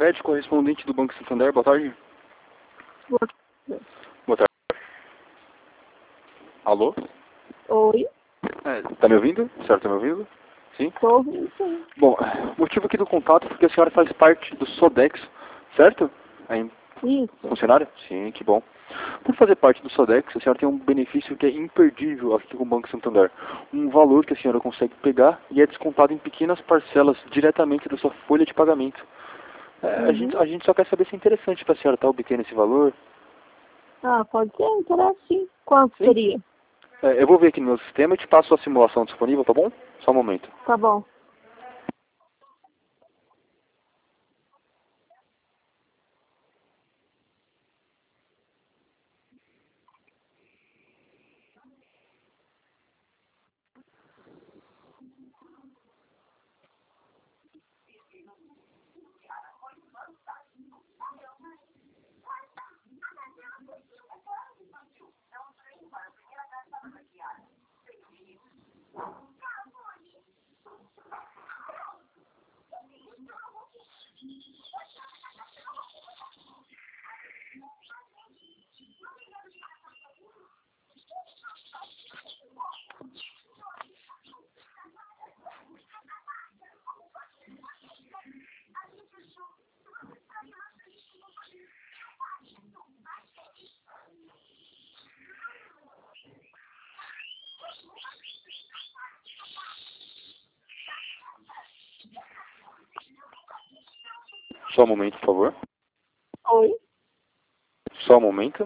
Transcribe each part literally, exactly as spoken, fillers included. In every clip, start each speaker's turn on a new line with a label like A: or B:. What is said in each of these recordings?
A: Tancredi, correspondente do Banco Santander. Boa tarde.
B: Boa tarde.
A: Boa tarde. Alô?
B: Oi.
A: É, tá me ouvindo? A senhora tá me ouvindo? Sim?
B: Tô ouvindo, sim.
A: Bom, o motivo aqui do contato é porque a senhora faz parte do Sodexo, certo? É
B: Isso.
A: funcionária? Sim, que bom. Por fazer parte do Sodex, a senhora tem um benefício que é imperdível aqui com o Banco Santander. Um valor que a senhora consegue pegar e é descontado em pequenas parcelas diretamente da sua folha de pagamento. É,
B: Uhum.
A: a, gente, a gente só quer saber se é interessante para a senhora estar obtendo esse valor.
B: Ah, pode ser, interessa sim. Quanto
A: Sim?
B: seria?
A: É, eu vou ver aqui no meu sistema e te passo a simulação disponível, tá bom? Só um momento.
B: Tá bom.
A: Só um momento, por favor.
B: Oi.
A: Só um momento.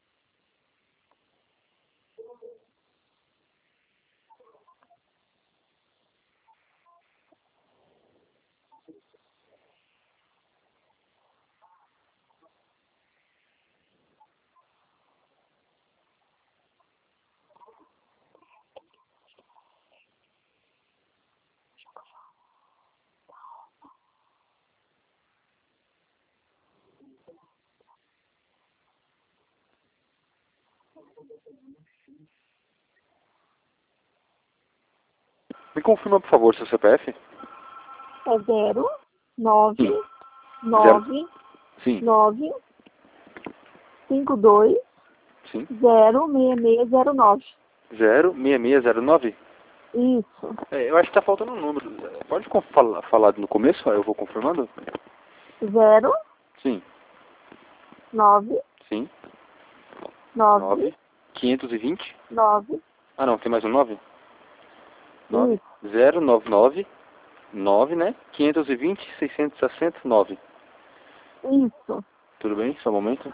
A: Me confirma, por favor, seu C P F.
B: É zero, nove,
A: Sim.
B: nove,
A: Sim.
B: nove, cinco, dois,
A: Sim.
B: zero, seis, seis, zero, nove.
A: zero seis seis zero nove?
B: Isso.
A: É, eu acho que tá faltando um número. Pode con- fala- falar no começo? Aí eu vou confirmando?
B: Zero,
A: Sim.
B: nove,
A: Sim.
B: nove,
A: nove. quinhentos e vinte?
B: nove.
A: Ah, não, tem mais um nove? nove.
B: Isso.
A: zero nove nove. nove, né? quinhentos e vinte, seiscentos e sessenta, nove.
B: Isso.
A: Tudo bem? Só um momento.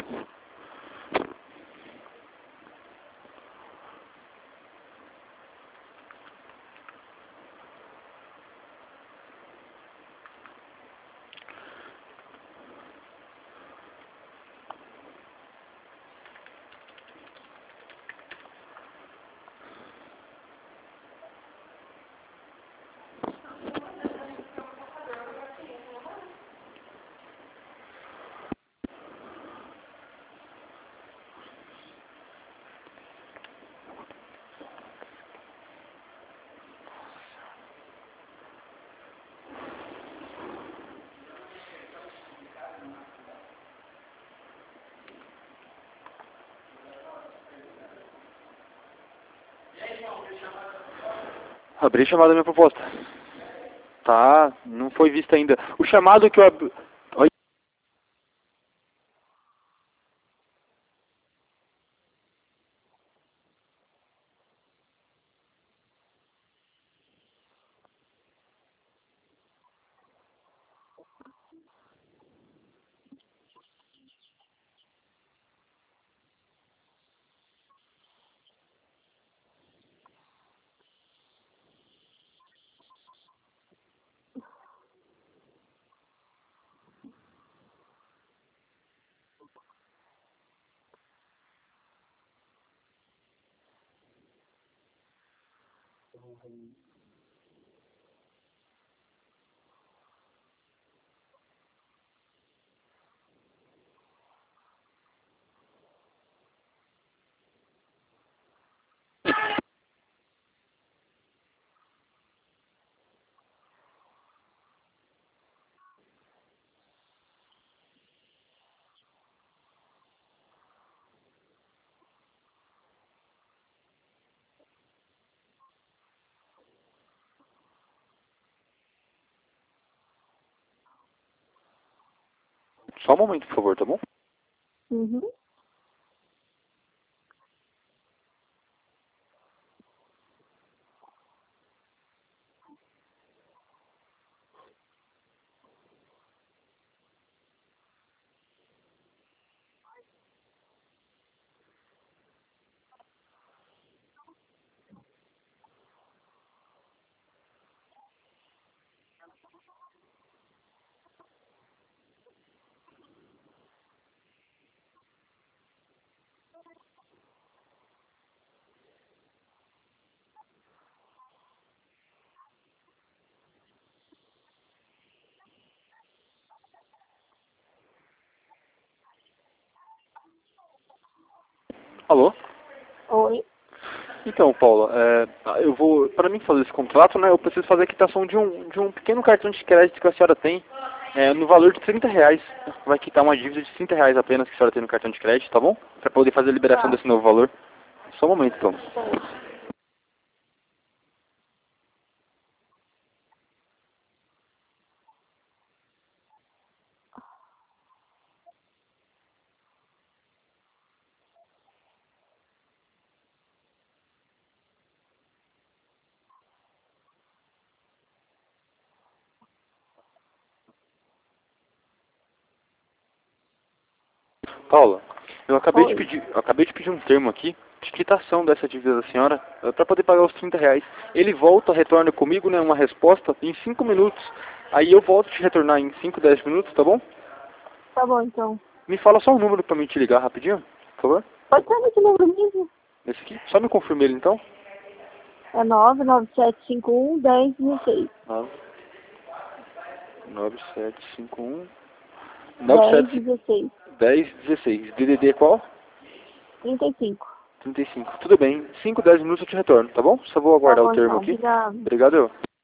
A: Abri a chamada da minha proposta. Tá, não foi vista ainda. O chamado que eu abri... Oi? Só um momento, por favor, tá bom?
B: Uhum.
A: Alô?
B: Oi.
A: Então, Paula, é, eu vou, para mim fazer esse contrato, né, eu preciso fazer a quitação de um, de um pequeno cartão de crédito que a senhora tem, é, no valor de trinta reais. Vai quitar uma dívida de trinta reais apenas que a senhora tem no cartão de crédito, tá bom? Para poder fazer a liberação
B: Tá.
A: desse novo valor. Só um momento, então.
B: Tá.
A: Paula, eu acabei de
B: Oi.
A: pedir, eu acabei de pedir um termo aqui de quitação dessa dívida da senhora para poder pagar os trinta reais. Ele volta, retorna comigo, né, uma resposta em cinco minutos. Aí eu volto te retornar em cinco, dez minutos, tá bom?
B: Tá bom, então.
A: Me fala só um número para mim te ligar rapidinho, por favor.
B: Pode ser nesse número mesmo?
A: Esse aqui. Só me confirme ele então.
B: É nove nove sete cinco um, dez dezesseis.
A: nove nove sete cinco um nove
B: dez
A: sete
B: dezesseis.
A: dez dezesseis. D D D qual?
B: trinta e cinco.
A: trinta e cinco. Tudo bem. cinco, dez minutos eu te retorno, tá bom? Só vou
B: Tá
A: aguardar o
B: bom,
A: termo
B: então.
A: aqui.
B: Obrigado.
A: Obrigado. Eu.